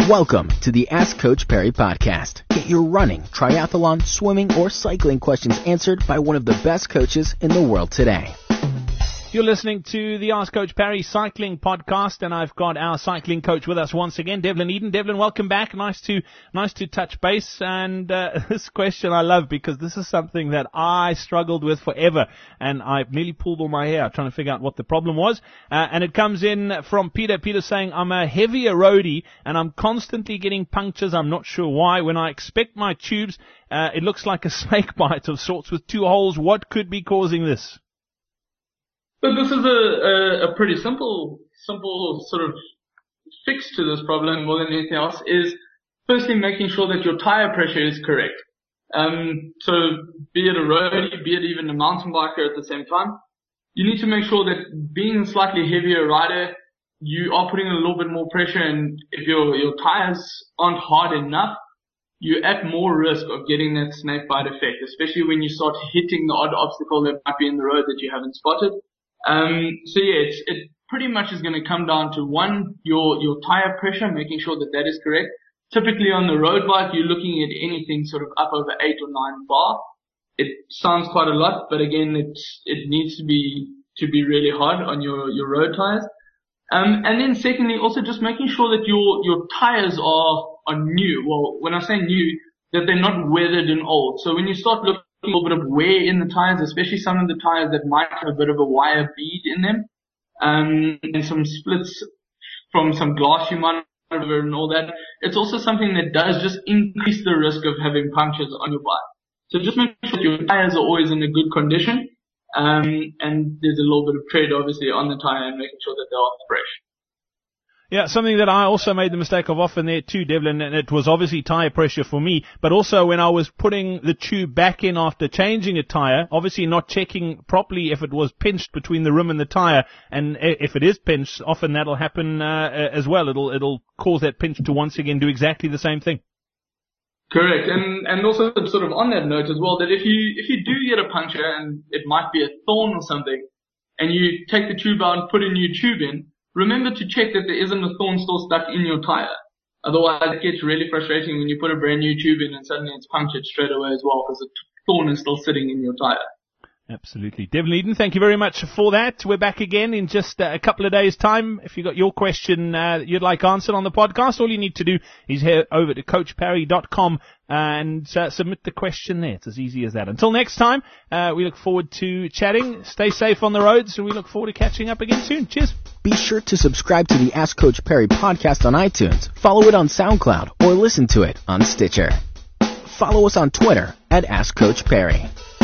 Welcome to the Ask Coach Perry podcast. Get your running, triathlon, swimming, or cycling questions answered by one of the best coaches in the world today. You're listening to the Ask Coach Perry cycling podcast, and I've got our cycling coach with us once again, Devlin Eden. Devlin, welcome back. Nice to touch base. And this question I love because this is something that I struggled with forever, and I nearly pulled all my hair out trying to figure out what the problem was. And it comes in from Peter. Peter saying, I'm a heavier roadie, and I'm constantly getting punctures. I'm not sure why. When I inspect my tubes, it looks like a snake bite of sorts with 2 holes. What could be causing this? So this is a pretty simple sort of fix to this problem more than anything else is firstly making sure that your tire pressure is correct. So be it a roadie, be it even a mountain biker at the same time, you need to make sure that being a slightly heavier rider, you are putting a little bit more pressure, and if your tires aren't hard enough, you're at more risk of getting that snake bite effect, especially when you start hitting the odd obstacle that might be in the road that you haven't spotted. It pretty much is going to come down to one, your tire pressure, making sure that is correct. Typically on the road bike, you're looking at anything sort of up over 8 or 9 bar. It sounds quite a lot, but again, it needs to be really hard on your road tires. And then secondly, also just making sure that your tires are new. Well, when I say new, that they're not weathered and old. So when you start looking a little bit of wear in the tires, especially some of the tires that might have a bit of a wire bead in them, and some splits from some glass you might have and all that. It's also something that does just increase the risk of having punctures on your bike. So just make sure your tires are always in a good condition, and there's a little bit of tread obviously on the tire and making sure that they are fresh. Yeah, something that I also made the mistake of often there too, Devlin, and it was obviously tire pressure for me, but also when I was putting the tube back in after changing a tire, obviously not checking properly if it was pinched between the rim and the tire, and if it is pinched, often that'll happen as well. It'll cause that pinch to once again do exactly the same thing. Correct, and also sort of on that note as well, that if you do get a puncture and it might be a thorn or something, and you take the tube out and put a new tube in, remember to check that there isn't a thorn still stuck in your tire. Otherwise, it gets really frustrating when you put a brand new tube in and suddenly it's punctured straight away as well because the thorn is still sitting in your tire. Absolutely. Devlin Eden, thank you very much for that. We're back again in just a couple of days' time. If you've got your question that you'd like answered on the podcast, all you need to do is head over to coachperry.com and submit the question there. It's as easy as that. Until next time, we look forward to chatting. Stay safe on the roads, and we look forward to catching up again soon. Cheers. Be sure to subscribe to the Ask Coach Perry podcast on iTunes, follow it on SoundCloud, or listen to it on Stitcher. Follow us on Twitter at Ask Coach Perry.